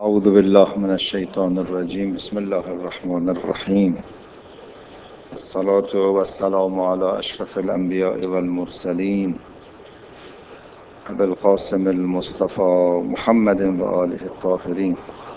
اعوذ بالله من الشیطان الرجیم. بسم الله الرحمن الرحیم. الصلاة والسلام على اشرف الانبیاء والمرسلین ابی القاسم المصطفى محمد و آله الطاهرین.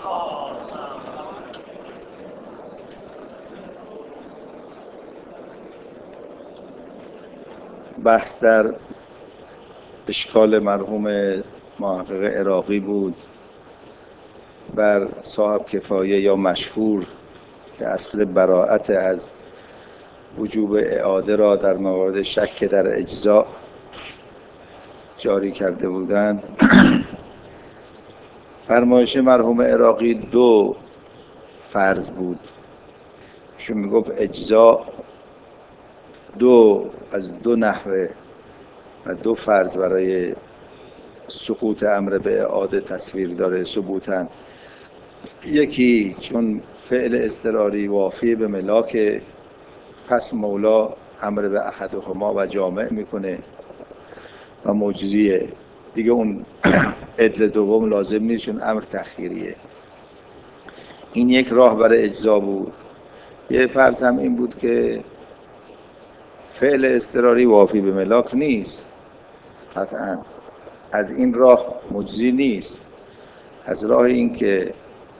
بحث در اشکال مرحوم محقق عراقی بود بر صاحب کفایه یا مشهور که اصل براءت از وجوب اعاده را در موارد شک در اجزاء جاری کرده بودند. فرمایش مرحوم عراقی دو فرض بود. ایشون میگفت اجزاء از دو نحوه و دو فرض برای سقوط امر به اعاده تصویر داره ثبوتاً. یکی چون فعل اضطراری وافی به ملاک، پس مولا امر به احدهما و جامع میکنه و مجزیه دیگه. اون عدل دوم لازم نیست چون امر تخییریه. این یک راه برای اجزا بود. یه فرض هم این بود که فعل اضطراری وافی به ملاک نیست، قطعا از این راه مجزی نیست. از راه این که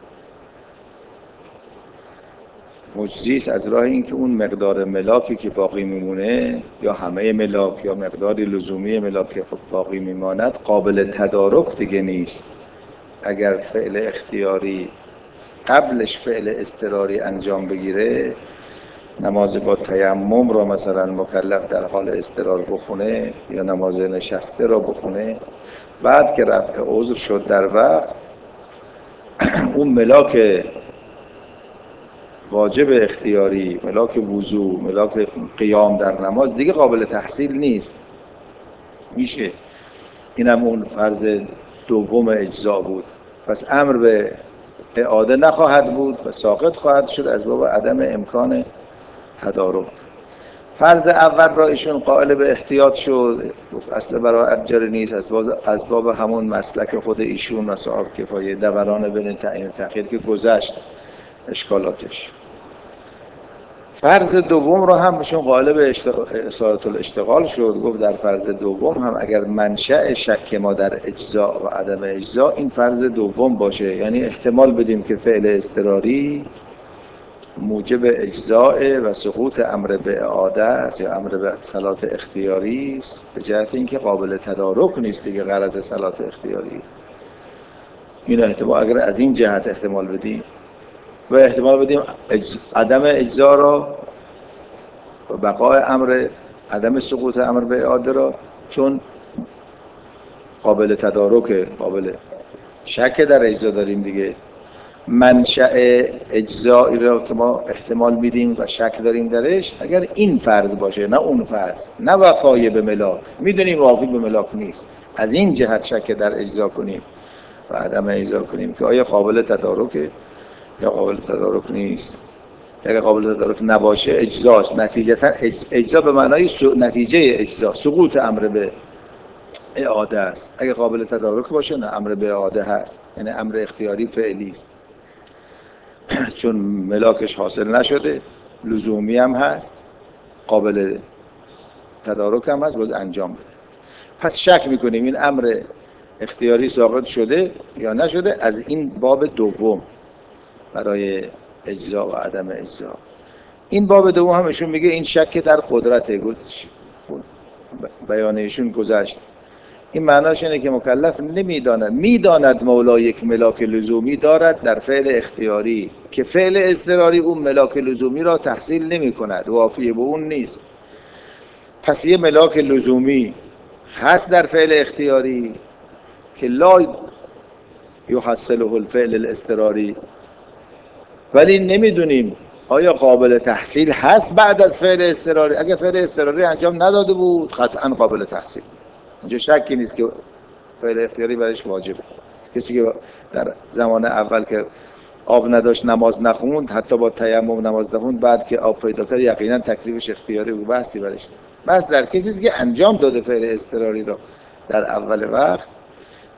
مجزیست، از راه این که اون مقدار ملاکی که باقی میمونه یا همه ملاک یا مقداری لزومی ملاک که باقی میماند قابل تدارک دیگه نیست. اگر فعل اختیاری قبلش فعل اضطراری انجام بگیره، نماز با تیمم را مثلا مکلف در حال اضطرار بخونه یا نماز نشسته را بخونه، بعد که رفع عذر شد در وقت، اون ملاک واجب اختیاری، ملاک وضو، ملاک قیام در نماز دیگه قابل تحصیل نیست. میشه اینم اون فرض دوم اجزا بود. پس امر به اعاده نخواهد بود و ساقط خواهد شد از باب عدم امکان تدارک. فرض اول را ایشون قائل به احتیاط شد، گفت اصل براءت جاری نیست، از باب همون مسلک خود ایشون و صاحب کفایه دوران بین تعیین و تأخیر که گذشت اشکالاتش. فرض دوم رو هم ایشون قائل به اصالت الاشتغال شد، گفت در فرض دوم هم اگر منشأ شک ما در اجزاء و عدم اجزاء این فرض دوم باشه، یعنی احتمال بدیم که فعل اضطراری موجب اجزاء و سقوط امر به اعاده است یا امر به صلات اختیاری است، به جهت اینکه قابل تدارک نیست دیگه غرض صلات اختیاری. این احتمال اگر از این جهت احتمال بدیم و احتمال بدیم عدم اجزا را و بقای امر، عدم سقوط امر به اعاده را، چون قابل تدارک، قابل شک در اجزا داریم دیگه. منشأ اجزایی را که ما احتمال میدیم و شک داریم درش، اگر این فرض باشه نه اون فرض، نه وفای به ملاک، میدونیم وافی به ملاک نیست، از این جهت شک در اجزا کنیم و عدم اجزا کنیم که آیا قابل تدارکه یا قابل تدارک نیست. اگر قابل تدارک نباشه اجزاست. نتیجتا اجزا به معنای نتیجه اجزا سقوط امر به اعاده است. اگر قابل تدارک باشه نه، امر به اعاده هست، یعنی امر اختیاری فعلی است، چون ملاکش حاصل نشده، لزومی هم هست، قابل تدارک هم هست، باز انجام بده. پس شک میکنیم این امر اختیاری ساقط شده یا نشده از این باب دوم برای اجزا و عدم اجزا. این باب دوم هم ایشون میگه این شک در قدرته. بیانشون گذشت. این معناش اینه که مکلف نمیداند، میداند مولا یک ملاک لزومی دارد در فعل اختیاری که فعل اضطراری اون ملاک لزومی را تحصیل نمی کند، وافی به اون نیست. پس یه ملاک لزومی هست در فعل اختیاری که لا یحصله الفعل الاضطراری، ولی نمیدونیم آیا قابل تحصیل هست بعد از فعل اضطراری. اگه فعل اضطراری انجام نداده بود قطعا قابل تحصیل، اینجا شکی نیست که فعل اختیاری برایش واجبه. کسی که در زمان اول که آب نداشت نماز نخوند، حتی با تیمم نماز نخوند، بعد که آب پیدا کرد یقینا تکلیفش اختیاری بود، بحثی برش. بس در کسی که انجام داده فعل اضطراری را در اول وقت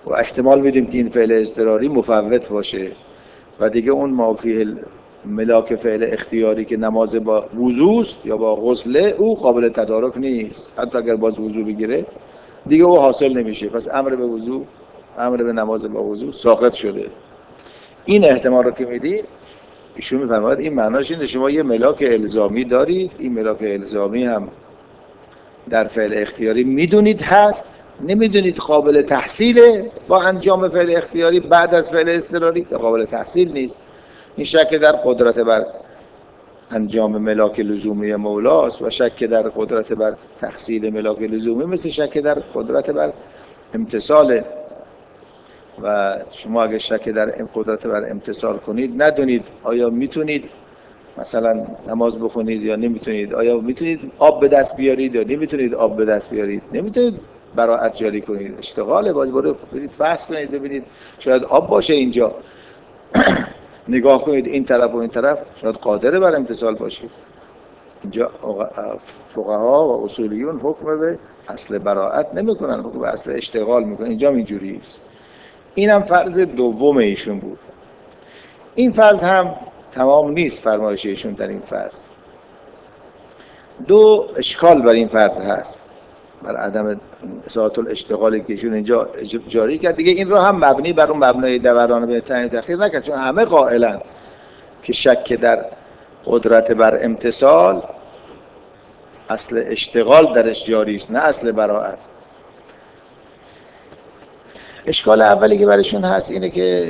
و احتمال میدیم که این فعل اضطراری مفوت باشه و دیگه اون مافی ملاک فعل اختیاری که نماز با وضو یا با غسل او قابل تدارک نیست، حتی اگر باز وضو بگیره دیگه او حاصل نمیشه. پس امر به وضو، امر به نماز با وضو ساقط شده. این احتمال رو که میدید ایشون میفرماید این معناش اینه شما یه ملاک الزامی دارید، این ملاک الزامی هم در فعل اختیاری میدونید هست، نمیدونید قابل تحصیله با انجام فعل اختیاری بعد از فعل اضطراری قابل تحصیل نیست. این شک در قدرت بر انجام ملاک لزومی مولاست و شک در قدرت بر تحصیل ملاک لزومی مثل شک در قدرت بر امتصال. و شما اگه شک در قدرت بر امتصال کنید ندونید آیا میتونید مثلا نماز بخونید یا نمیتونید، آیا میتونید آب به دست بیارید یا نمیتونید آب به دست بیارید، نمیتونید براءت جاری کنید، اشتغال باز برید فحص کنید ببینید شاید آب باشه اینجا نگاه کنید این طرف و این طرف شاید قادر بر امتصال باشید. اینجا فقها و اصولیون حکم به اصل براءت نمیکنن، حکم به اصل اشتغال میکنن. اینجا اینجوری است. اینم فرض دوم ایشون بود. این فرض هم تمام نیست فرمایش ایشون در این فرض. دو اشکال بر این فرض هست، بر عدم اصالت الاشتغالی که ایشون اینجا جاری کرد. دیگه این رو هم مبنی بر اون مبنای دوران به تعیین تأخیر نکرد، چون همه قائلن که شک در قدرت بر امتصال اصل اشتغال درش جاری است نه اصل براءت. اشکال اولی که برشون هست اینه که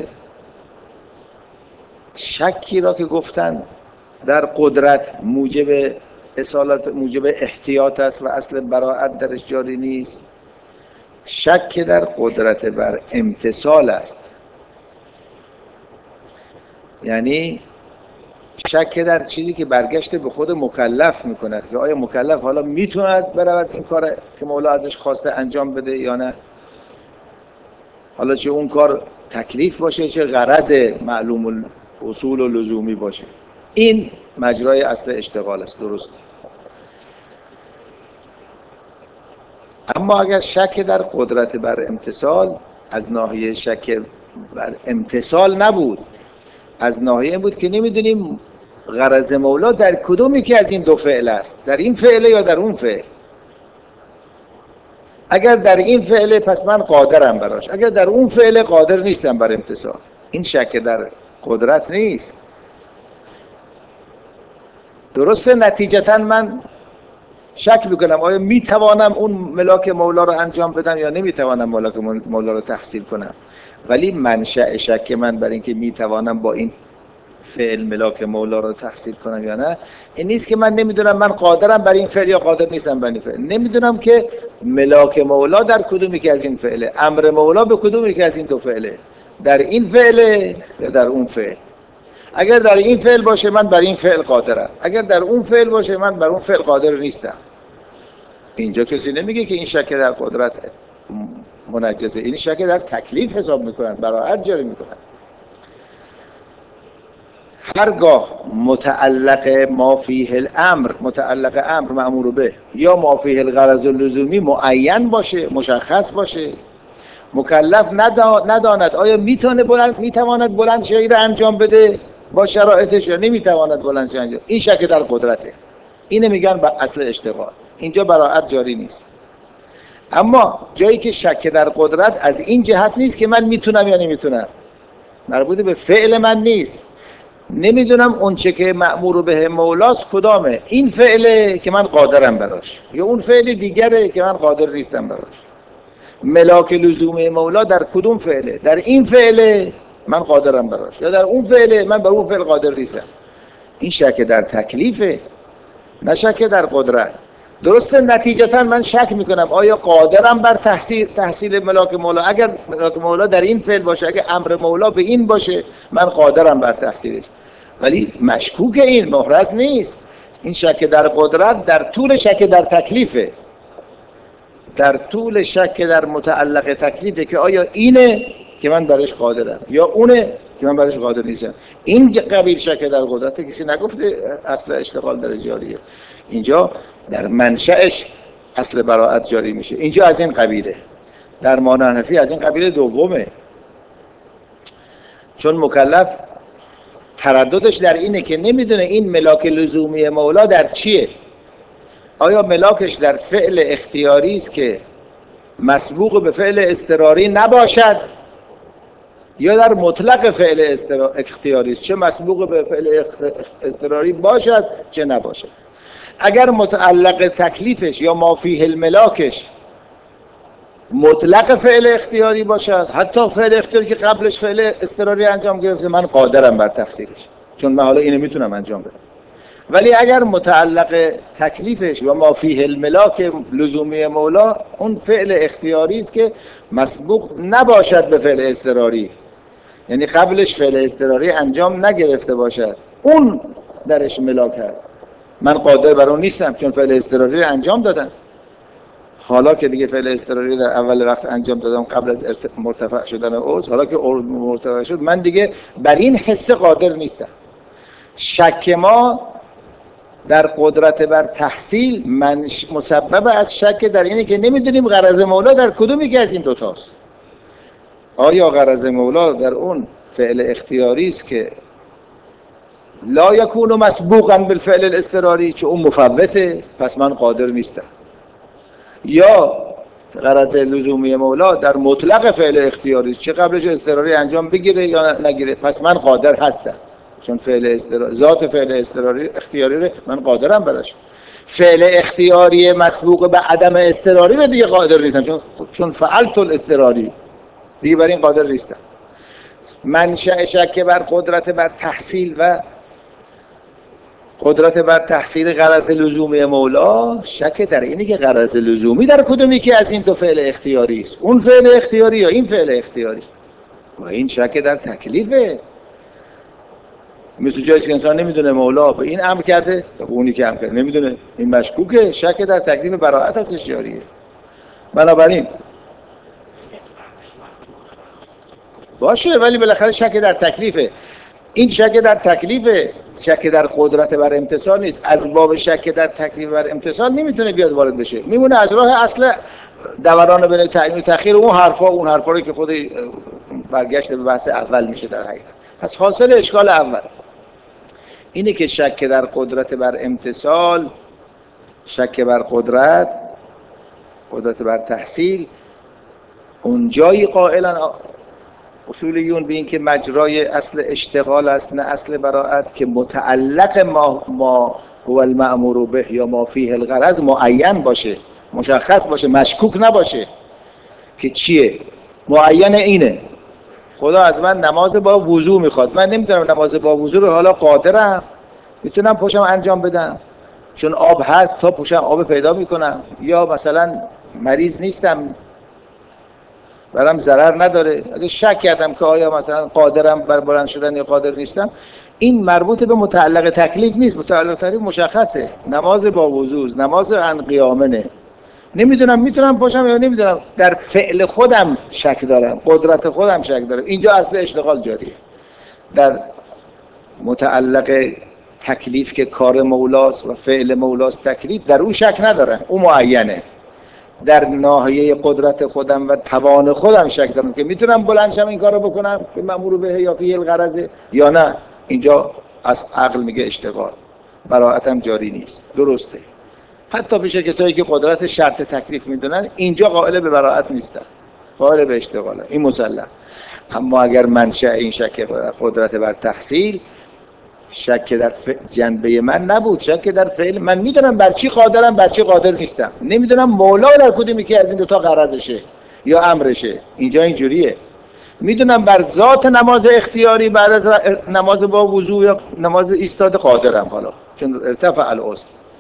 شکی را که گفتن در قدرت موجب اصالت، موجب احتیاط است و اصل براءت درش جاری نیست، شک در قدرت بر امتصال است. یعنی شک در چیزی که برگشته به خود مکلف میکند که آیا مکلف حالا میتوند برود این کار که مولا ازش خواسته انجام بده یا نه، حالا چه اون کار تکلیف باشه چه غرض معلوم اصول و لزومی باشه. این مجرای اصل اشتغال است، درست. اما اگر شک در قدرت بر امتصال از ناحیه شک بر امتصال نبود، از ناحیه این بود که نمیدونیم غرض مولا در کدومی که از این دو فعل است، در این فعله یا در اون فعل. اگر در این فعله پس من قادرم براش، اگر در اون فعله قادر نیستم بر امتصال. این شک در قدرت نیست. درسته نتیجتا من شک میکنم آیا میتوانم اون ملاک مولا رو انجام بدم یا نمیتوانم ملاک مولا رو تحصیل کنم، ولی منشأ شک من بر اینکه میتوانم با این فعل ملاک مولا رو تحصیل کنم یا نه این نیست که من نمیدونم من قادرم بر این فعل یا قادر نیستم بر این فعل. نمیدونم که ملاک مولا در کدومی که از این فعله، امر مولا به کدومی که از این دو فعله، در این فعله یا در اون فعل. اگر در این فعل باشه من بر این فعل قادرم، اگر در اون فعل باشه من بر اون فعل قادر نیستم. اینجا کسی نمیگه که این شک در قدرت منجزه، این شک در تکلیف حساب میکنن، براءت جاری میکنن. هرگاه متعلق ما فیه الامر، متعلق امر مأمور به، یا ما فیه الغرض اللزومی معین باشه، مشخص باشه، مکلف نداند آیا میتواند بلند شی را انجام بده با شرایطش یا نمیتواند بلند شی انجام، این شک در قدرته. اینه میگن با اصل اشتغال. اینجا براءت جاری نیست. اما جایی که شک در قدرت از این جهت نیست که من میتونم یا نمیتونم، مربوط به فعل من نیست، نمیدونم اون چه که مأمور به مولاست کدامه، این فعله که من قادرم براش یا اون فعل دیگره که من قادر نیستم براش. ملاک لزوم مولا در کدوم فعله، در این فعله من قادرم براش یا در اون فعله من بر اون فعل قادر نیستم. این شک در تکلیفه نه شک در قدرت. درسته نتیجتا من شک میکنم آیا قادرم بر تحصیل ملاک مولا، اگر ملاک مولا در این فعل باشه، اگر امر مولا به این باشه من قادرم بر تحصیلش، ولی مشکوک این محرز نیست. این شک در قدرت در طول شک در تکلیفه، در طول شک در متعلق تکلیفه که آیا اینه که من برش قادرم یا اونه که من برش قادر نیستم. این قبیل شک در قدرت کسی نگفته اصل اشتغال در جاریه، اینجا در منشأش اصل براءت جاری میشه. اینجا از این قبیله. در مانع حنفی از این قبیل دومه، چون مکلف ترددش در اینه که نمیدونه این ملاک لزومی مولا در چیه. آیا ملاکش در فعل اختیاری است که مسبوق به فعل اضطراری نباشد، یا در مطلق فعل اختیاری است، چه مسبوق به فعل اضطراری باشد چه نباشد. اگر متعلق تکلیفش یا ما فیه الملاکش مطلق فعل اختیاری باشد، حتی فعل اختیاری که قبلش فعل اضطراری انجام گرفته، من قادرم بر تفسیرش، چون من حالا اینو میتونم انجام بدم. ولی اگر متعلق تکلیفش و ما فیه الملاک لزومی مولا اون فعل اختیاری است که مسبوق نباشد به فعل اضطراری، یعنی قبلش فعل اضطراری انجام نگرفته باشد، اون درش ملاک هست، من قادر بر اون نیستم چون فعل اضطراری رو انجام دادم. حالا که دیگه فعل اضطراری در اول وقت انجام دادم قبل از مرتفع شدن عضو، حالا که مرتفع شد من دیگه بر این حس قادر نیستم. شک ما در قدرت بر تحصیل مسبب از شک در اینه که نمیدونیم غرض مولا در کدومی که از این دوتاست. آیا غرض مولا در اون فعل اختیاری است که لا یکون مسبوقا بالفعل الاضطراری، چون اون مفوته پس من قادر نیستم، یا غرض لزومی مولا در مطلق فعل اختیاری است، چه قبلش اضطراری انجام بگیره یا نگیره پس من قادر هستم، چون فعل اضطراری ذات فعل اختیاری رو من قادرم براش. فعل اختیاری مسبوق به عدم اضطراری رو دیگه قادر نیستم، چون فعلت الاضطراری دیگه بر این قادر نیستم. منشأ شک بر قدرت بر تحصیل و قدرت بر تحصیل غرض لزومی مولا شک در اینه که غرض لزومی در کدومی که از این دو فعل اختیاری است، اون فعل اختیاری یا این فعل اختیاری. و این شک در تکلیفه، مثل جایی که انسان نمیدونه مولا به این امر کرده به اونی که امر کرده نمیدونه، این مشکوکه، شک در تکلیف براءت ازش جاریه. بنابراین باشه، ولی بالاخره شک در تکلیفه. این شک در تکلیفه، شک در قدرت بر امتثال نیست. از باب شک در تکلیف بر امتثال نمیتونه بیاد وارد بشه، میمونه از راه اصل دوران بین تعیین و تأخیر اون حرفا رو که خود برگشت به بحث اول میشه در حقیقت. پس حاصل اشکال اول اینه که شک در قدرت بر امتثال، شک بر قدرت بر تحصیل، اون جایی قائلن اصولیون به این که مجرای اصل اشتغال است نه اصل براءت، که متعلق ما هو المأمور به یا ما فیه الغرض معین باشه، مشخص باشه، مشکوک نباشه که چیه. معین اینه خدا از من نماز با وضو میخواد، من نمیدونم نماز با وضو رو حالا قادرم میتونم پشم انجام بدم چون آب هست، تا پشم آب پیدا میکنم، یا مثلا مریض نیستم برام ضرر نداره. اگه شک کردم که آیا مثلا قادرم بر بلند شدن یا قادر نیستم، این مربوط به متعلق تکلیف نیست. متعلق تکلیف مشخصه، نماز با وضو، نماز عن قیامنه، نمیدونم میتونم پاشم یا نمیدونم، در فعل خودم شک دارم، قدرت خودم شک دارم. اینجا اصل اشتغال جاریه. در متعلق تکلیف که کار مولاست و فعل مولاست تکلیف، در اون شک ندارم، اون معینه. در ناحیه قدرت خودم و توان خودم شک دارم که میتونم بلند شم این کارو بکنم که مأمور به یا فیه الغرض یا نه. اینجا از عقل میگه اشتغال، براءتم جاری نیست. درسته، حتی پیش کسایی که قدرت شرط تکلیف میدونن اینجا قائل به براءت نیستن، قائل به اشتغاله، این مسلم. اما اگر منشأ این شک قدرت بر تحصیل شک در جنبه من نبود، شک در فعل من، میدونم بر چی قادرم بر چی قادر نیستم، نمیدونم مولا در کدومی که از این دو تا غرضشه یا امرشه. اینجا اینجوریه، میدونم بر ذات نماز اختیاری بعد از نماز با وضو یا نماز ایستاده قادرم حالا چون ارتفع العضو،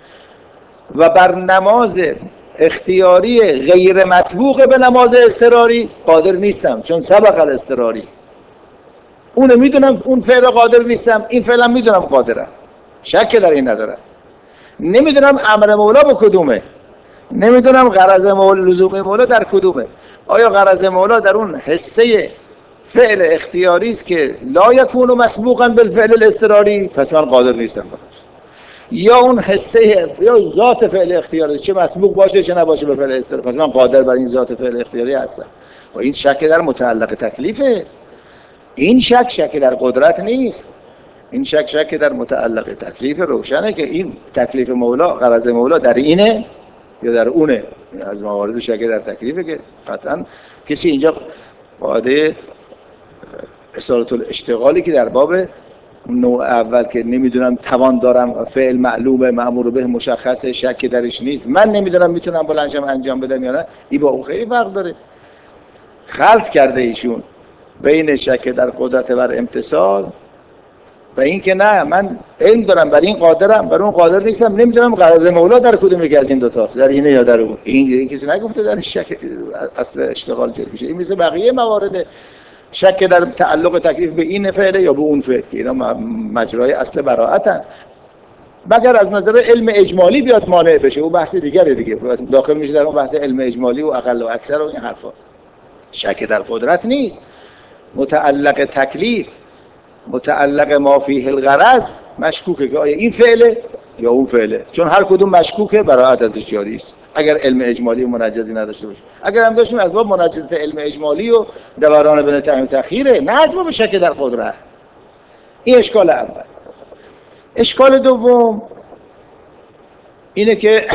و بر نماز اختیاری غیر مسبوق به نماز اضطراری قادر نیستم چون سبق الاضطراری. اونو میدونم اون فعل قادر نیستم، این فعلا میدونم قادرم، شک در این ندارم. نمیدونم امر مولا به کدومه، نمیدونم غرض مولا لزوم مولا در کدومه. آیا غرض مولا در اون حصه فعل اختیاری است که لا یکون مسبوقا بالفعل الاضطراری، پس من قادر نیستم براش. یا اون حسه یا ذات فعل اختیاری، چه مسبوق باشه چه نباشه به فعل اختیاری، پس من قادر بر این ذات فعل اختیاری هستم. و این شک در متعلق تکلیفه. این شک در قدرت نیست، این شک در متعلق تکلیف. روشنه که این تکلیف مولا، غرض مولا در اینه یا در اونه. از موارد شک در تکلیفه که قطعا کسی اینجا قاعده اصالت الاشتغالی که در باب نوع اول که نمیدونم توان دارم، فعل معلومه مأمور به مشخصه، شک درش نیست، من نمیدونم میتونم بلنشم انجام بدم یا نه، این با اون خیلی فرق داره. خلط کرده ایشون بین شک در قدرت بر امتثال و این که نه من علم دارم بر این قادرم بر اون قادر نیستم، نمیدونم غرض مولا در کدوم یکی از این دو تاست، در اینه یا در اون. این کسی نگفته در شک اصل اشتغال جاری میشه. این مثل بقیه موارد شک در تعلق تکلیف به این فعل یا به اون فعل که اینا مجرای اصل براءتن، مگر از نظر علم اجمالی بیاد مانع بشه، او بحث دیگره دیگه، داخل میشه در اون بحث علم اجمالی و اقل و اکثر و این حرفا. شک در قدرت نیست، متعلق تکلیف، متعلق ما فیه الغرض مشکوکه که آیا این فعله یا اون فعله، چون هر کدوم مشکوکه براءت ازش جاری است اگر علم اجمالی و منجزی نداشته باشه. اگر هم داشتیم از باب منجزات علم اجمالی و دوران بین تقدیم و تأخیره، نه از باب شک در قدرت. این اشکال اول. اشکال دوم اینه که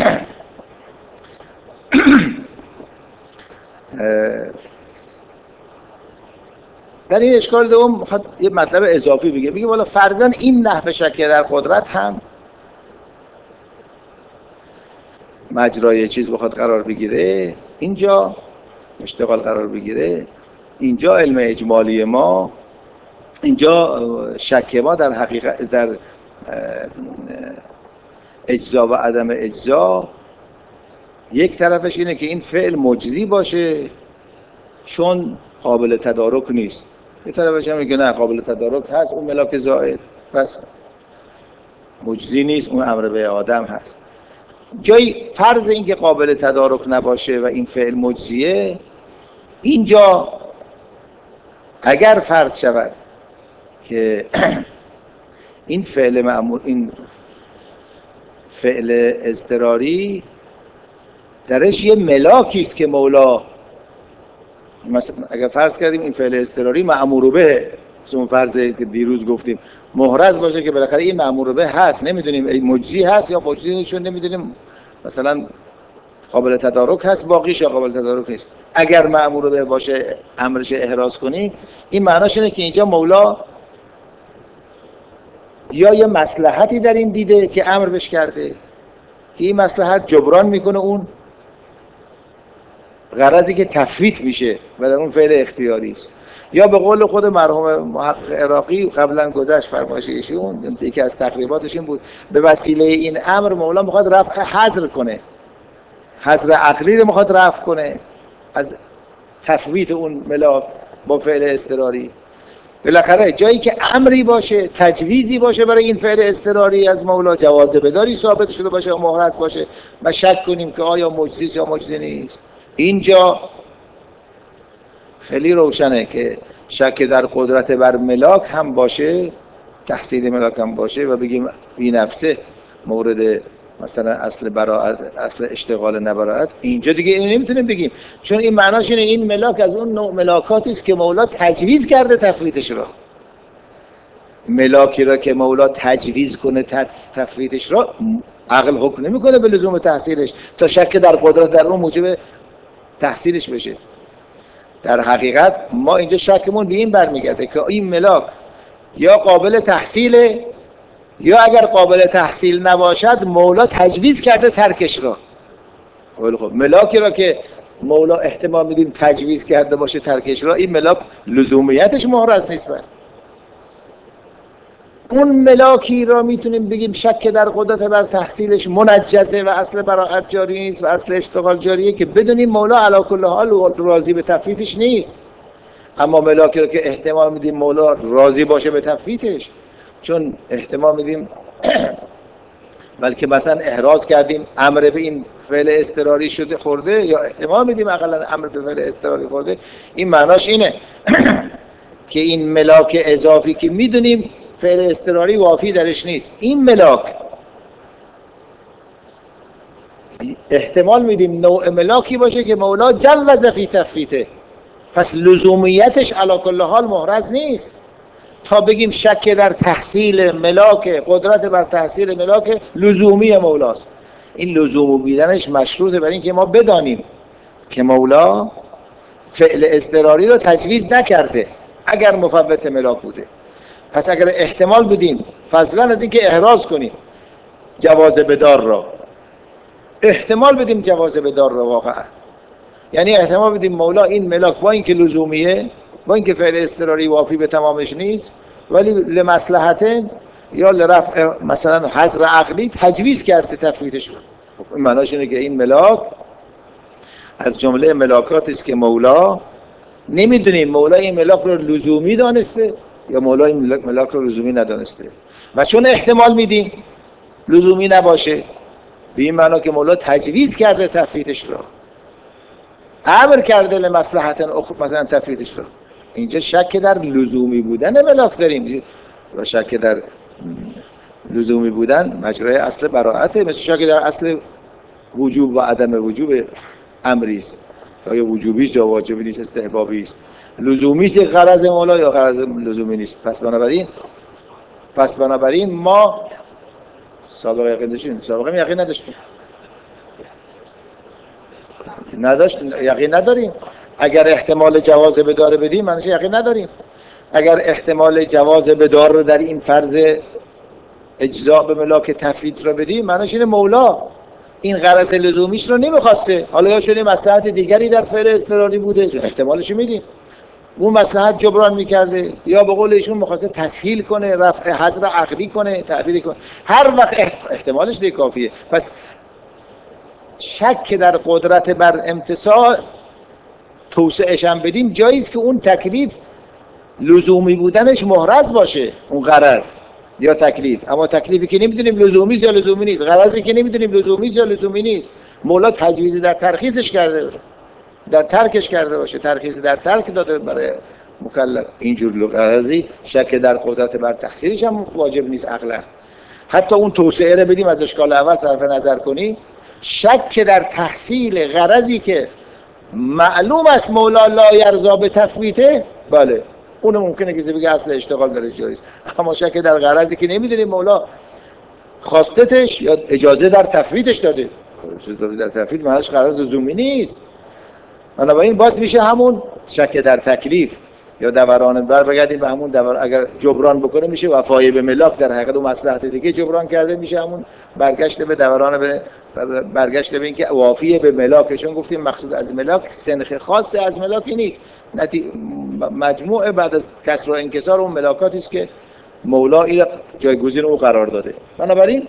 در این اشکال دوم میخواد یه مطلب اضافی بگه والا فرضاً این نحو شک در قدرت هم مجرای چیز بخواد قرار بگیره، اینجا اشتغال قرار بگیره، اینجا علم اجمالی ما، اینجا شک ما در حقیقت در اجزا و عدم اجزا، یک طرفش اینه که این فعل مجزی باشه چون قابل تدارک نیست، یک طرفش اینه که نه قابل تدارک هست، اون ملاک زائد پس مجزی نیست، اون امر به آدم هست. جای فرض این که قابل تدارک نباشه و این فعل مجزیه، اینجا اگر فرض شود که این فعل مأمور، این فعل اضطراری درش یه ملاکی است که مولا، مثلا اگر فرض کردیم این فعل اضطراری مأمور به، اون فرض که دیروز گفتیم محرز باشه که بالاخره این مأمور به هست، نمیدونیم مجزی هست یا مجزی نیست، چون نمیدونیم مثلا قابل تدارک هست باقیش یا قابل تدارک نیست. اگر مأمور به باشه امرش احراز کنیم، این معناش اینه که اینجا مولا یا یه مصلحتی در این دیده که امر بش کرده که این مصلحت جبران میکنه اون غرضی که تفویت میشه و در اون فعل اختیاری است، یا به قول خود مرحوم محقق عراقی قبلا گذشت فرمایش ایشون، یکی از تقریباتش این بود به وسیله این امر مولا میخواد رفع حظر کنه، حظر عقلی رو میخواد رفع کنه از تفویت اون ملاک با فعل اضطراری. بالاخره جایی که امری باشه، تجویزی باشه برای این فعل اضطراری از مولا، جواز بداری ثابت شده باشه و محرز باشه و شک کنیم که آیا مجزی یا مجزی نیست، اینجا خیلی روشنه که شک در قدرت بر ملاک هم باشه، تحصیل ملاک هم باشه و بگیم فی نفسه مورد مثلا اصل براءت، اصل اشتغال نبراءت، اینجا دیگه این نمیتونیم بگیم، چون این معناش اینه این ملاک از اون نوع ملاکاتی است که مولا تجویز کرده تفویتش را. ملاکی را که مولا تجویز کنه تفویتش را، عقل حکم نمیکنه به لزوم تحصیلش تا شک در قدرت در اون موجب تحصیلش بشه. در حقیقت ما اینجا شکمون به این برمیگرده که این ملاک یا قابل تحصیله یا اگر قابل تحصیل نباشد مولا تجویز کرده ترکش را. خب ملاکی را که مولا احتمال میدیم تجویز کرده باشه ترکش را، این ملاک لزومیتش محرز نیست. بس اون ملاکی را میتونیم بگیم شک در قدرت بر تحصیلش منجزه و اصل براءت جاری نیست و اصل اشتغال جاریه که بدونیم مولا علی کل حال راضی به تفویتش نیست. اما ملاکی را که احتمال میدیم مولا راضی باشه به تفویتش، چون احتمال میدیم بلکه مثلا احراز کردیم امر به این فعل اضطراری شده خورده، یا احتمال میدیم اقلا امر به فعل اضطراری خورده، این معناش اینه که این ملاک اضافی که میدونیم فعل اضطراری وافی درش نیست، این ملاک احتمال میدیم نوع ملاکی باشه که مولا جوز فی تفویته، پس لزومیتش علی کل حال محرز نیست. تا بگیم شک در تحصیل ملاک، قدرت بر تحصیل ملاک لزومی مولاست، این لزوم بودنش مشروطه بر این که ما بدانیم که مولا فعل اضطراری رو تجویز نکرده اگر مفوت ملاک بوده. پس اگر احتمال بدیم فضلا از اینکه احراز کنیم جواز بدار را، احتمال بدیم جواز بدار را واقعا، یعنی احتمال بدیم مولا این ملاک با اینکه لزومیه، با اینکه فعل اضطراری وافی به تمامش نیست، ولی لمصلحت یا لرفع مثلا حظر عقلی تجویز کرده تفویتش رو. این معناش اینه که این ملاک از جمله ملاکاتی است که مولا نمیدونیم مولا این ملاک رو لزومی دانسته یا مولا این ملاک رو لزومی ندانسته، و چون احتمال میدیم لزومی نباشه، به این معنا که مولا تجویز کرده تفویتش رو، امر کرده لمصلحت مثلا تفویتش رو. اینجا شک در لزومی بودن ملاک داریم و شک در لزومی بودن مجرای اصل براءته، مثل شک در اصل وجوب و عدم وجوب امری است، یا وجوبی است یا واجبی نیست، استحبابی است، لزومی است غرض مولا یا غرض لزومی نیست. پس بنابراین ما سابقه یقین داشتیم، سابقه یقین یقین نداریم. اگر احتمال جواز بدار بدیم معنیش یقین نداریم. اگر احتمال جواز بدار رو در این فرض اجزاء به ملاک تفویت رو بدیم معنیش اینه مولا این غرض لزومیش رو نمیخواسته، حالا یا چون مصلحت دیگری در فعل اضطراری بوده احتمالش میدیم اون مصلحت جبران میکرده، یا به قول ایشون میخواسته تسهیل کنه، رفع حظر عقلی کنه، تعبیر کنه، هر وقت احتمالش دیگه کافیه. پس شک در قدرت بر امتثال توسعه‌اش هم بدیم جاییست که اون تکلیف لزومی بودنش محرز باشه، اون غرض یا تکلیف، اما تکلیفی که نمیدونیم لزومی یا لزومی نیست، غرضی که نمیدونیم لزومی یا لزومی نیست، مولا تجویزی در ترخیصش کرده باشه، در ترکش کرده باشه، ترخیصی در ترک داده برای مکلف، اینجور غرضی شک در قدرت بر تحصیلش هم واجب نیست عقلا. حتی اون توسعه رو بدیم از اشکال اول صرف نظر کنیم، شک در تحصیل غرضی که معلوم است مولا لا یرضا به تفویته، بله اون ممکنه کسی بگه اصل اشتغال درش جایز، اما شک در غرضی که نمیدونیم مولا خواستتش یا اجازه در تفویتش داده، در تفویت معنیش غرض لزومی نیست، بنابراین باز میشه همون شک در تکلیف یا دوران بگردیم به همون اگر جبران بکنه میشه وفای به ملاک، در حقیقت اون مصلحت دیگه جبران کرده میشه همون برگشت به دوران برگشت به اینکه وافی به ملاک، چون گفتیم مقصود از ملاک سنخ خاص از ملاکی نیست، مجموعه بعد از کسر و انکسار اون ملاکاتی است که مولا این جایگزین او قرار داده. بنابراین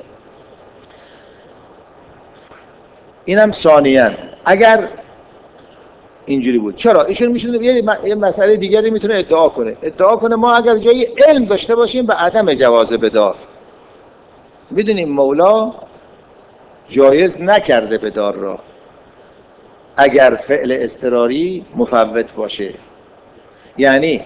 اینم ثانیاً اگر اینجوری بود، چرا ایشون میشونه یه مسئله دیگری میتونه ادعا کنه ما اگر جای علم داشته باشیم به عدم جواز بدار، میدونیم مولا جایز نکرده بدار را اگر فعل اضطراری مفوت باشه، یعنی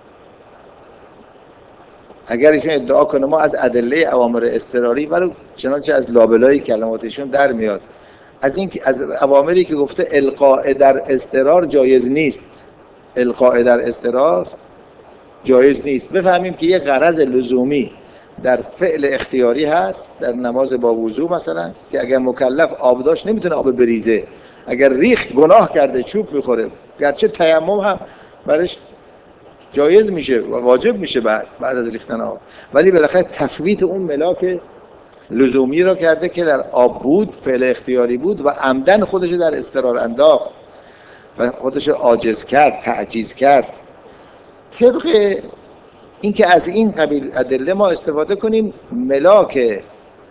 اگر ایشون ادعا کنه ما از ادله اوامر اضطراری ولو چنانچه از لابلای کلماتشون در میاد از این از اوامری که گفته القاء در اضطرار جایز نیست، القاء در اضطرار جایز نیست، بفهمیم که یه غرض لزومی در فعل اختیاری هست، در نماز با وضو مثلا که اگر مکلف آب داشت نمیتونه آب بریزه، اگر ریخ گناه کرده چوب میخوره، گرچه تیمم هم برش جایز میشه و واجب میشه بعد از ریختن آب، ولی بالاخره تفویت اون ملاک لزومی رو کرده که در آب بود، فعل اختیاری بود و عمدن خودش در اضطرار انداخت و خودش عاجز کرد، تعجیز کرد. طبق اینکه از این قبیل ادله ما استفاده کنیم ملاک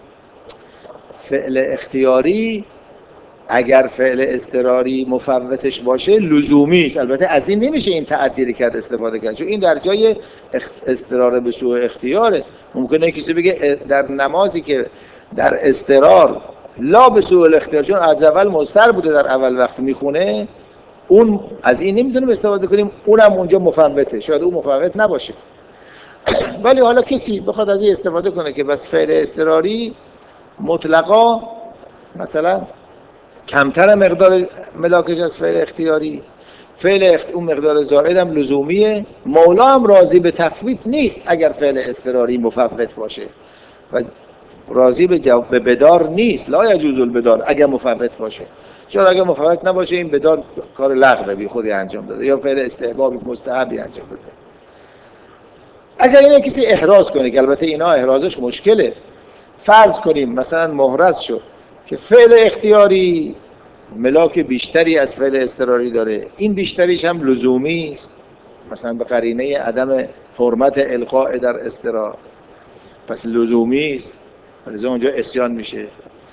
فعل اختیاری اگر فعل اضطراری مفوتش باشه لزومی است. البته از این نمیشه این تعدیل کرد استفاده کرد، چون این در جای اضطرار به سوء اختیاره. ممکنه کسی بگه در نمازی که در اضطرار لا به سوء الاختیار، چون از اول مضطر بوده در اول وقت میخونه، اون از این نمیتونیم استفاده کنیم، اونم اونجا مفوته، شاید اون مفوت نباشه. ولی حالا کسی بخواد از این استفاده کنه که بس فعل اضطراری مطلقا مثلا کمتر مقدار ملاکش از فعل اختیاری، اون مقدار زائد هم لزومیه. مولا هم راضی به تفویت نیست اگر فعل اضطراری مفوت باشه و راضی به بدار نیست. لا یجوز البدار اگر مفوت باشه، چون اگر مفوت نباشه این بدار کار لغوه بی خودی انجام داده یا فعل استحبابی مستحبی انجام داده. اگر اینه کسی احراز کنه، که البته اینا احرازش مشکله، فرض کنیم مثلا محرز شد که فعل اختیاری ملاک بیشتری از فعل اضطراری داره، این بیشتریش هم لزومی است، مثلا به قرینه عدم حرمت القاء در اضطرار، پس لزومی است، لذا اونجا عصیان میشه.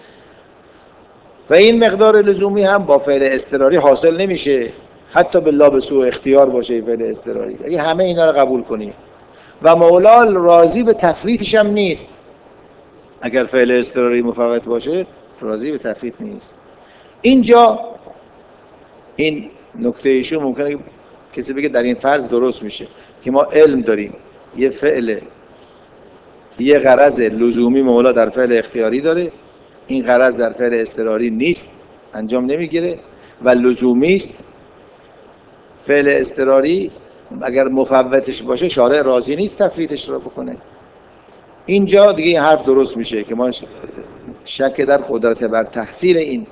و این مقدار لزومی هم با فعل اضطراری حاصل نمیشه، حتی بالله به سوء اختیار باشه فعل اضطراری. اگه همه اینا رو قبول کنی و مولا راضی به تفویتش هم نیست، اگر فعل اضطراری مفوت باشه راضی به تفویت نیست. اینجا این نکته ایشون ممکنه کسی بگه در این فرض درست میشه که ما علم داریم یه فعل، یه غرض لزومی مولا در فعل اختیاری داره، این غرض در فعل اضطراری نیست، انجام نمیگیره و لزومی است. فعل اضطراری اگر مفوتش باشه شارع راضی نیست تفویتش رو بکنه. اینجا دیگه این حرف درست میشه که ما شک در قدرت بر تحصیل این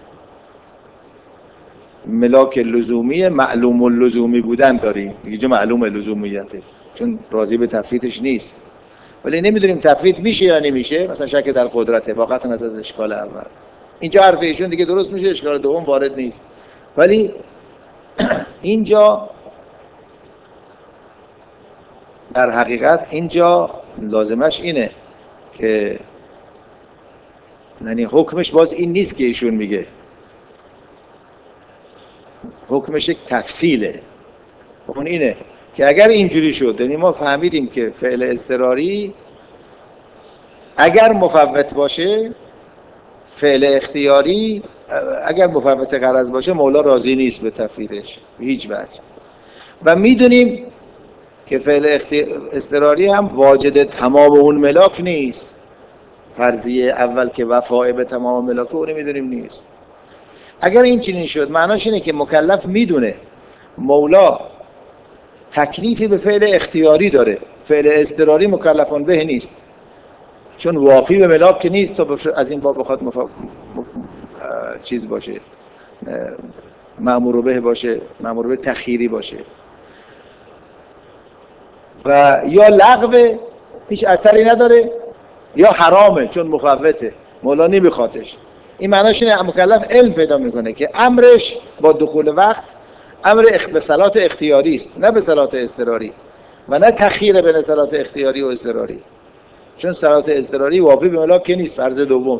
ملاک لزومی معلوم اللزومی بودن داریم. اینجا معلوم لزومیته چون راضی به تفویتش نیست، ولی نمیدونیم تفویت میشه یا نمیشه. مثلا شک در قدرته واقعا از اشکال اول. اینجا حرف ایشون دیگه درست میشه، اشکال دوم وارد نیست. ولی اینجا در حقیقت اینجا لازمش اینه که یعنی حکمش باز این نیست که ایشون میگه، حکمش یک تفصیله. اون اینه که اگر اینجوری شد، یعنی ما فهمیدیم که فعل اضطراری اگر مفوت باشه، فعل اختیاری اگر مفوت غرض باشه مولا راضی نیست به تفویتش به هیچ وجه. و میدونیم که فعل اضطراری هم واجد تمام اون ملاک نیست. فرضیه اول که وفای به تمام ملاک اون میدونیم نیست. اگر این چنین شد معناش اینه که مکلف میدونه مولا تکلیفی به فعل اختیاری داره، فعل اضطراری مکلفون به نیست، چون وافی به ملاک که نیست. تو از این باب بخواد چیز باشه، مأمور به باشه، مأمور به تخییری باشه و یا لغو هیچ اثری نداره یا حرامه چون مفوته مولا نمیخوادش. این معناش اینه مکلف علم پیدا میکنه که امرش با دخول وقت امر به صلات اختیاری است، نه به صلات اضطراری و نه تخییر بین صلات اختیاری و اضطراری، چون صلات اضطراری وافی به ملاک که نیست. فرض دوم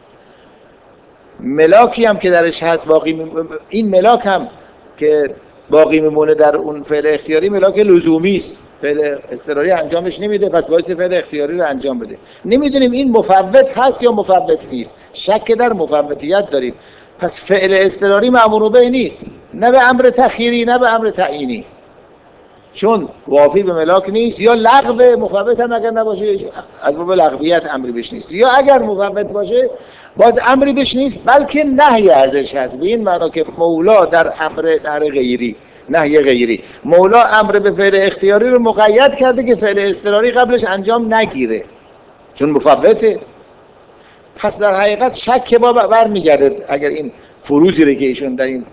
ملاکی هم که درش هست باقی این ملاک هم که باقی میمونه در اون فعل اختیاری ملاک لزومی است، فعل اضطراری انجامش نمیده، پس باید فعل اختیاری رو انجام بده. نمیدونیم این مفوت هست یا مفوت نیست، شک در مفوتیت داریم. پس فعل اضطراری مأمور به نیست، نه به امر تخییری نه به امر تعیینی، چون وافی به ملاک نیست. یا لغو مفوت هم اگر نباشه از باب لغویت امری بهش نیست، یا اگر مفوت باشه باز امری بهش نیست بلکه نهی ازش هست. به این معنا که مولا در امر در غیری، نهی غیری، مولا امر به فعل اختیاری رو مقید کرده که فعل اضطراری قبلش انجام نگیره چون مفوته. پس در حقیقت شک ما برمیگرده اگر این فروزی رو که ایشون در این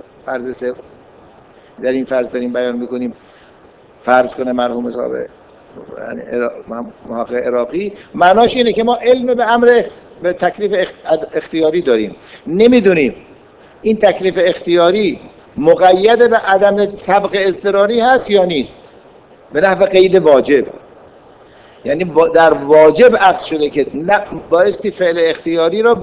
فرض داریم بیان میکنیم، فرض کنه مرحوم صاحب محقق عراقی، معناش اینه که ما علم به امر به تکلیف اختیاری داریم، نمیدونیم این تکلیف اختیاری مقید به عدم سبق اضطراری هست یا نیست به نحو قید واجب. یعنی در واجب عکس شده که بایستی فعل اختیاری رو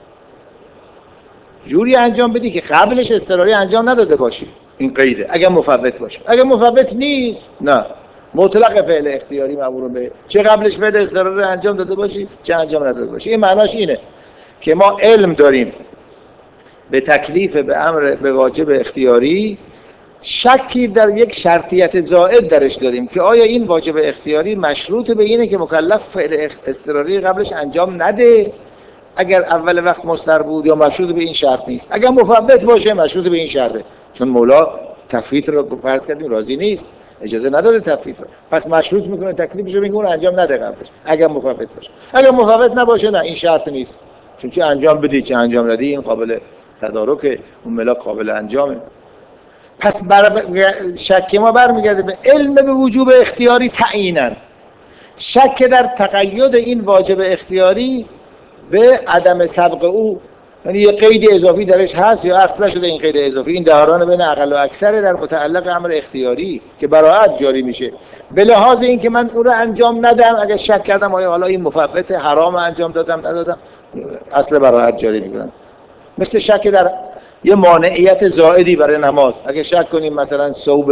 جوری انجام بدی که قبلش اضطراری انجام نداده باشی، این قیده اگر مفوت باشه. اگر مفوت نیست نه، مطلق فعل اختیاری مأمور به، چه قبلش فعل اضطراری انجام داده باشی چه انجام نداده باشی. این معناش اینه که ما علم داریم به تکلیف به امر به واجب اختیاری، شکی در یک شرطیت زائد درش داریم که آیا این واجب اختیاری مشروط به اینه که مکلف فعل اضطراری قبلش انجام نده اگر اول وقت مضطر بود یا مشروط به این شرط نیست. اگر مفوت باشه مشروط به این شرطه، چون مولا تفویت رو فرض کردیم راضی نیست، اجازه نداده تفویت رو، پس مشروط میکنه تکلیفش رو، میگه اون انجام نده قبلش اگر مفوت باشه. اگر مفوت نباشه نه، این شرط نیست، چون چه انجام بدی چه انجام ندی این قابل تدارکه، اون ملاک قابل انجامه. پس شک ما برمیگرده به علم به وجوب اختیاری تعیینا، شک در تقید این واجب اختیاری به عدم سبق او، یعنی یه قید اضافی درش هست یا عکس نشده این قید اضافی، این دوران بین اقل و اکثر در متعلق امر اختیاری که براءت جاری میشه به لحاظ این که من اون رو انجام ندم، اگه شک کردم آیا حالا این مفوت حرام انجام دادم ندادم، اصل براءت جاری میکنن. مثل شک در یه مانعیت زائدی برای نماز، اگه شک کنیم مثلا ثوب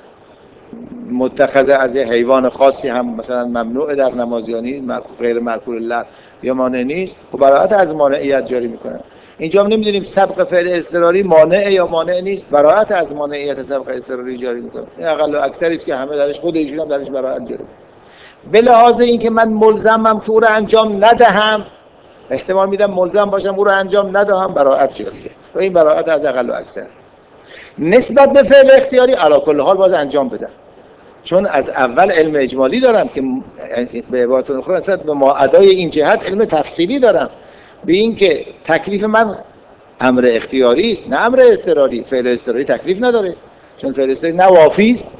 متخذ از یه حیوان خاصی هم مثلا ممنوع در نماز، یعنی غیر معقول الله یا مانع نیست، خب براءت از مانعیت جاری میکنه. اینجا هم نمیدونیم سبق فعل اضطراری مانع یا مانع نیست، براءت از مانعیت سبق اضطراری جاری میکنه. این اقل و اکثری است که همه درش، خود ایشون هم درش براءت جاری. به لحاظ اینکه من ملزمم که او رو انجام ندهم، احتمال میدم ملزم باشم او رو انجام ندهم، براءت جاریه و این براءت از اقل و اکثر. نسبت به فعل اختیاری علی کل حال باز انجام بدم، چون از اول علم اجمالی دارم که به عبارت اخرى نسبت به ما ادای این جهت علم تفصیلی دارم به این که تکلیف من امر اختیاری است نه امر اضطراری. فعل اضطراری تکلیف نداره، چون فعل اضطراری نه وافی است،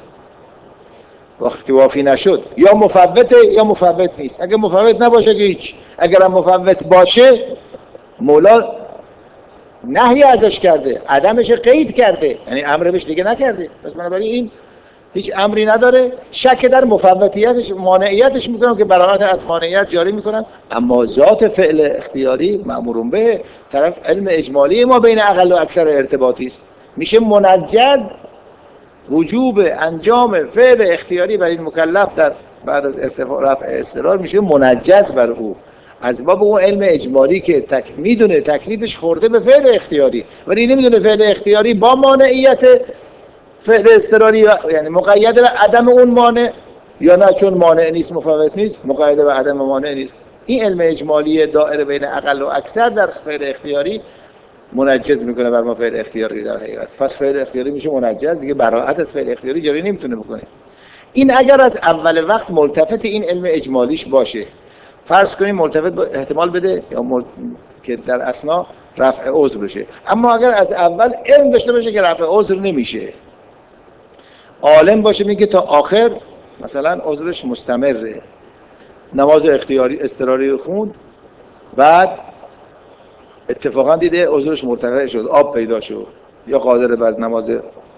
وقتی وافی نشد یا مفوته یا مفوت نیست. اگه مفوت نباشه که هیچ، اگر هم مفوت باشه مولا نهی ازش کرده، عدمش قید کرده، یعنی امر بهش دیگه نکرده، پس بنابراین این هیچ امری نداره. شک در مفوتیتش مانعیتش میکنم که براءت از مانعیت جاری میکنم. اما ذات فعل اختیاری مأمورون به طرف علم اجمالی ما بین اقل و اکثر ارتباطی است، میشه منجز وجوب انجام فعل اختیاری برای این مکلف در بعد از ارتفاع رفع اضطرار، میشه منجز بر او از باب اون علم اجمالی که میدونه تکلیفش خورده به فعل اختیاری، ولی نمیدونه فعل اختیاری با مانعیت فعل اضطراری یعنی مقید به عدم اون مانع یا نه، چون مانع نیست مفوت نیست، مقید به عدم مانع نیست. این علم اجمالی دائره بین اقل و اکثر در فعل اختیاری منجز میکنه بر ما فعل اختیاری در حقیقت. پس فعل اختیاری میشه منجز دیگه، براءت از فعل اختیاری جاری نمیتونه بکنه. این اگر از اول وقت ملتفت این علم اجمالیش باشه، فرض کنیم ملتفت احتمال بده یا که در اثنا رفع عذر بشه، اما اگر از اول علم داشته باشه که رفع عذر نمیشه، عالم باشه میگه تا آخر مثلا عذرش مستمره، نماز اختیاری اضطراری خوند، بعد اتفاقا دیده عذرش مرتفع شد، آب پیدا شد یا قادر بر نماز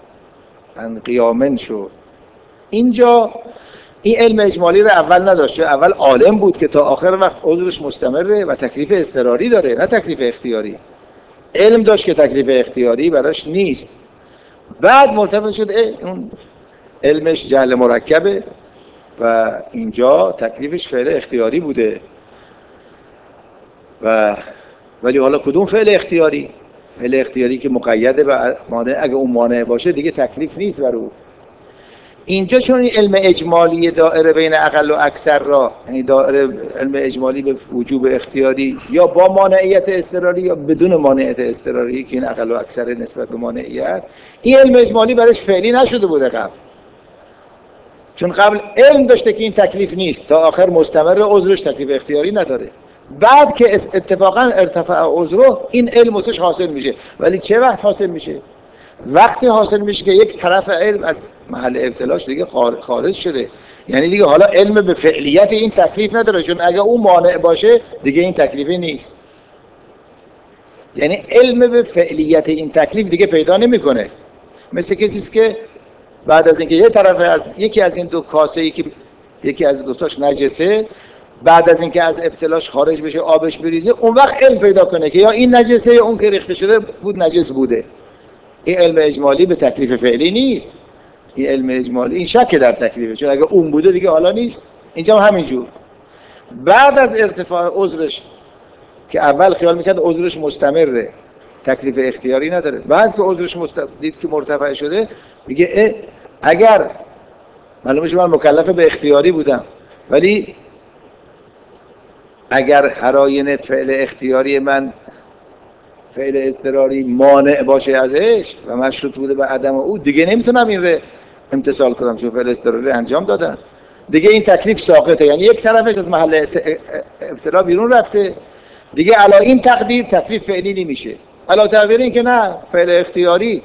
قیامن شد، اینجا این علم اجمالی رو اول نداشت، اول عالم بود که تا آخر وقت عذرش مستمره و تکلیف اضطراری داره نه تکلیف اختیاری. علم داشت که تکلیف اختیاری براش نیست، بعد ملتفت شد اون علمش جهل مرکبه و اینجا تکلیفش فعل اختیاری بوده. ولی حالا کدوم فعل اختیاری؟ فعل اختیاری که مقید به مانع، اگه اون مانع باشه دیگه تکلیف نیست بر او. اینجا چون این علم اجمالی دائره بین اقل و اکثر را، یعنی دائره علم اجمالی به وجوب اختیاری یا با مانعیت اضطراری یا بدون مانعیت اضطراری که این اقل و اکثر نسبت به مانعیت، این علم اجمالی برش فعلی نشده بوده قبل، چون قبل علم داشته که این تکلیف نیست، تا آخر مستمر عذرش تکلیف اختیاری نداره. بعد که اتفاقا ارتفاع عذر این علم واسش حاصل میشه. ولی چه وقت حاصل میشه؟ وقتی حاصل میشه که یک طرف علم از محل ابتلاش دیگه خارج شده، یعنی دیگه حالا علم به فعلیت این تکلیف نداره، چون اگه اون مانع باشه دیگه این تکلیفی نیست. یعنی علم به فعلیت این تکلیف دیگه پیدا نمیکنه. مثل کسی که بعد از اینکه یکی از این دو کاسه‌ای که یکی از دو تاش نجسه، بعد از اینکه از ابتلاش خارج بشه آبش بریزه، اون وقت علم پیدا کنه که یا این نجسه یا اون که ریخته شده بود نجس بوده. این علم اجمالی به تکلیف فعلی نیست. این علم اجمالی این شک در تکلیفه، چون اگه اون بوده دیگه حالا نیست. اینجا هم همینجور بعد از ارتفاع عذرش که اول خیال میکرد عذرش مستمره تکلیف اختیاری نداره، بعد که عذرش دید که مرتفع شده میگه اگر معلومه من مکلف به اختیاری بودم ولی اگر حراین فعل اختیاری من فعل اضطراری مانع باشه ازش و مشروط بوده به عدم او، دیگه نمیتونم این رو امتثال کنم چون فعل اضطراری انجام دادن. دیگه این تکلیف ساقطه، یعنی یک طرفش از محل ابتلا بیرون رفته، دیگه علا این تقدیر تکلیف فعلی نمیشه. علا تقدیر این که نه فعل اختیاری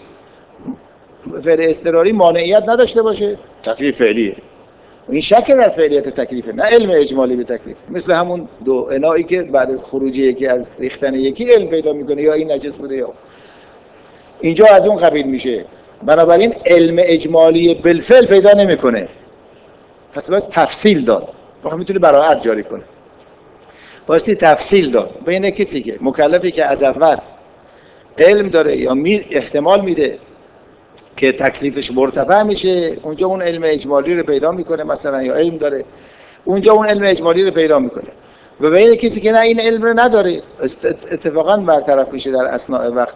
فعل اضطراری مانعیت نداشته باشه، تکلیف فعلیه. این شک در فعلیت تکلیفه، نه علم اجمالی به تکلیف. مثل همون دو انایی که بعد از خروج یکی از ریختن یکی علم پیدا میکنه یا این نجس بوده یا اینجا از اون قبیل میشه. بنابراین علم اجمالی بالفعل پیدا نمیکنه، پس باید تفصیل داد. واقعا میتونه براءت جاری کنه. بایستی تفصیل داد بین کسی که مکلفی که از اول علم داره یا احتمال میده که تکلیفش مرتفع میشه، اونجا اون علم اجمالی رو پیدا میکنه مثلا، یا علم داره اونجا اون علم اجمالی رو پیدا میکنه. و بین کسی که نه این علم رو نداره اتفاقا برطرف میشه در اثناء وقت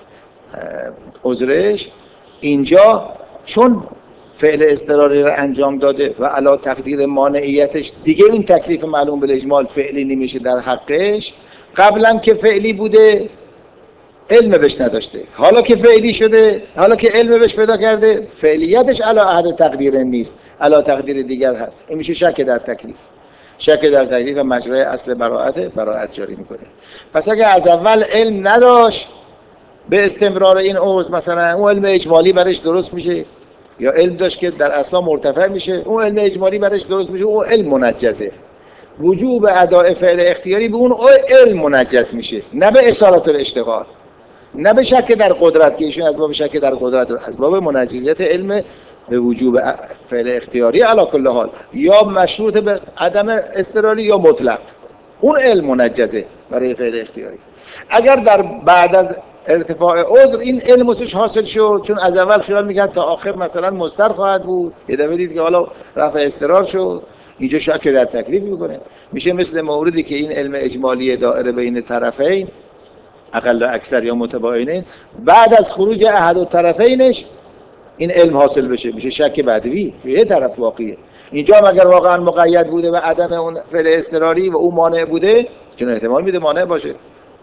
عذرش، اینجا چون فعل اضطراری رو انجام داده و علا تقدیر مانعیتش دیگه این تکلیف معلوم بالاجمال فعلی نمیشه در حقش. قبلا که فعلی بوده علم بهش نداشته، حالا که فعلی شده، حالا که علم بهش پیدا کرده، فعلیتش علا عهد تقدیر نیست، علا تقدیر دیگر هست. این میشه شک در تکلیف. شک در تکلیف و مجرای اصل براءت جاری میکنه. پس اگه از اول علم نداشت به استمرار این عضو، مثلا اون علم اجمالی برش درست میشه، یا علم داشت که در اصلا مرتفع میشه، اون علم اجمالی برش درست میشه، اون علم منجزه. وجوب اداء فعل اختیاری به اون علم منجز میشه، نه به اصالت الاشتغال، نه به شک در قدرت که ایشون از باب شک در قدرت، از باب منجزیت علم به وجوب فعل اختیاری علی کل حال، یا مشروط به عدم اضطراری یا مطلق، اون علم منجزه برای فعل اختیاری. اگر در بعد از ارتفاع عذر این علم واسش حاصل شد، چون از اول خیال میکرد تا آخر مثلا مضطر خواهد بود، یه دفعه دید که حالا رفع اضطرار شد، اینجا شک در تکلیف میکنه. میشه مثل موردی که این علم اجمالی دائره بین طرفین اقل و اکثر یا متباینین، بعد از خروج احد الطرفینش این علم حاصل بشه، میشه شک بدوی، یه طرف واقعیه. اینجا هم اگر واقعا مقید بوده و عدم اون فعل اضطراری و اون مانع بوده، چون احتمال میده مانع باشه،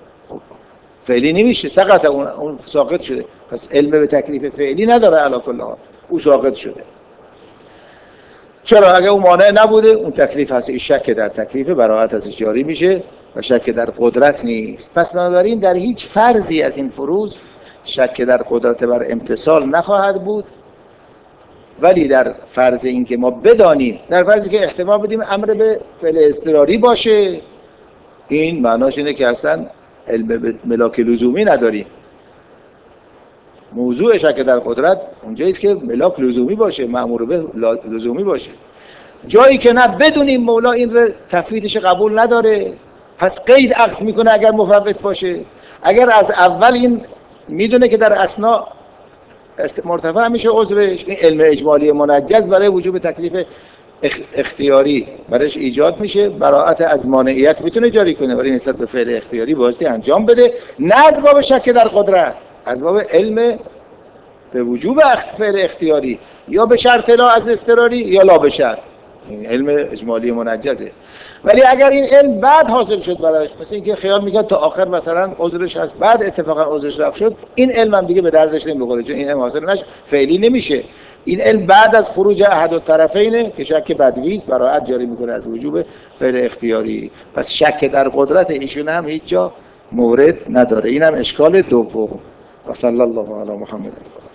فعلی نمیشه، سقط اون ساقط شده، پس علم به تکلیف فعلی نداره علی کل حال، او ساقط شده. چرا؟ اگه اون مانع نبوده اون تکلیف هست، این شک در تکلیف براءت ازش جاری میشه و شک در قدرت نیست. پس بنابراین در هیچ فرضی از این فروض شک در قدرت بر امتثال نخواهد بود، ولی در فرض این که ما بدانیم، در فرضی که احتمال بدیم امر به فعل اضطراری باشه، این معناش اینه که اصلا علم به ملاک لزومی نداریم. موضوع شک در قدرت اونجایی است که ملاک لزومی باشه، مأمور به لزومی باشه. جایی که نه بدونیم مولا این رو تفویضش قبول نداره، پس قید اخذ میکنه اگر مفوت باشه. اگر از اول این میدونه که در اثناء مرتفع میشه عذرش، این علم اجمالی منجز برای وجوب تکلیف اختیاری برایش ایجاد میشه، براءت از مانعیت میتونه جاری کنه، ولی نسبت به فعل اختیاری بایستی انجام بده، نه از باب شک در قدرت، از باب علم به وجوب فعل اختیاری، یا به شرط لا از اضطراری یا لا به شرط. این علم اجمالی منجزه. ولی اگر این علم بعد حاصل شد برایش، مثل اینکه خیال میکرد تا آخر مثلا عذرش هست، بعد اتفاقا عذرش رفت شد، این علم هم دیگه به دردش نمیخوره، چون این علم حاصل نشد، فعلی نمیشه. این علم بعد از خروج احد الطرفین که شک بدوی براءت جاری میکنه از وجوب فعل اختیاری. پس شک در قدرت ایشون هم هیچ جا مورد نداره. اینم اشکال دوم. و صلی الله علی محمد.